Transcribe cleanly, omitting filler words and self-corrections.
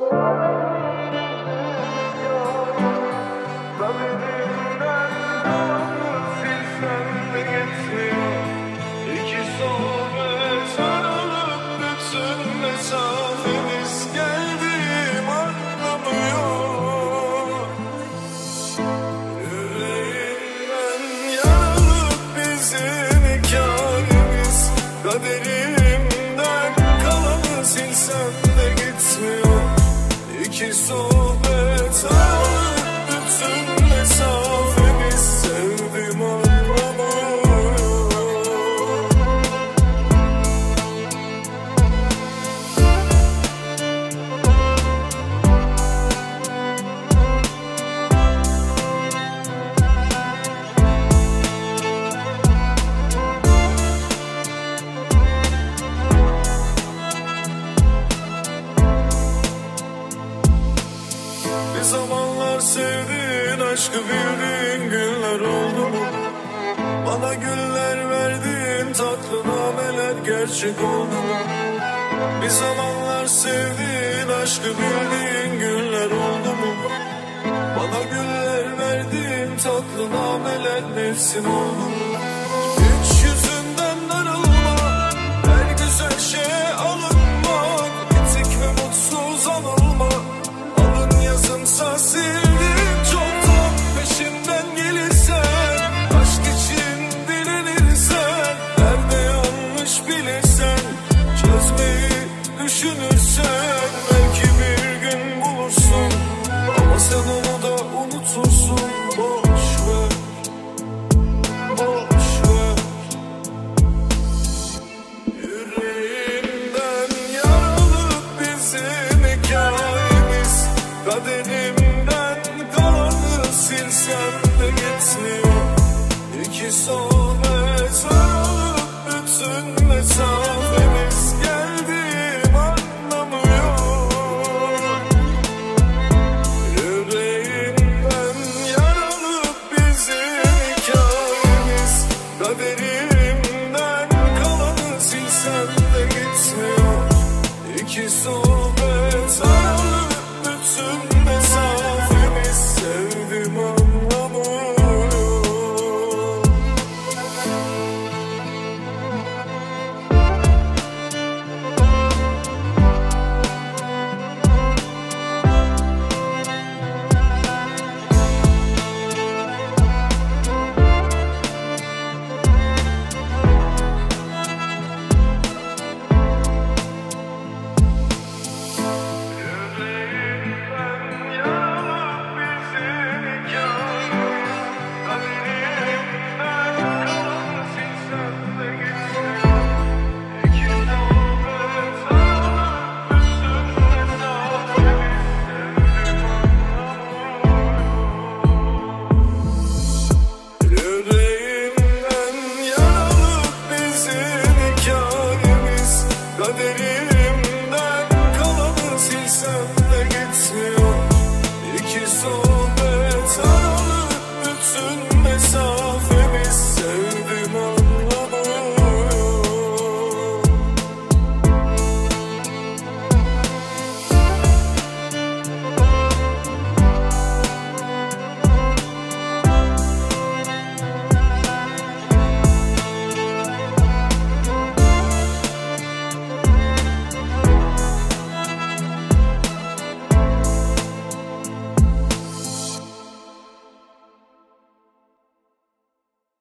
Kaderimden kalanı silsem de gitmiyor. İki sohbet alıp bütün mesafemiz, sevdim anlamıyor. Bir zamanlar sevdiğin, aşkı bildiğin günler oldu mu? Bana güller verdiğin tatlı nameler gerçek oldu mu? Bir zamanlar sevdiğin, aşkı bildiğin günler oldu mu? Bana güller verdiğin tatlı nameler nefsin oldu mu? Hiç yüzünden darılma, her güzel şey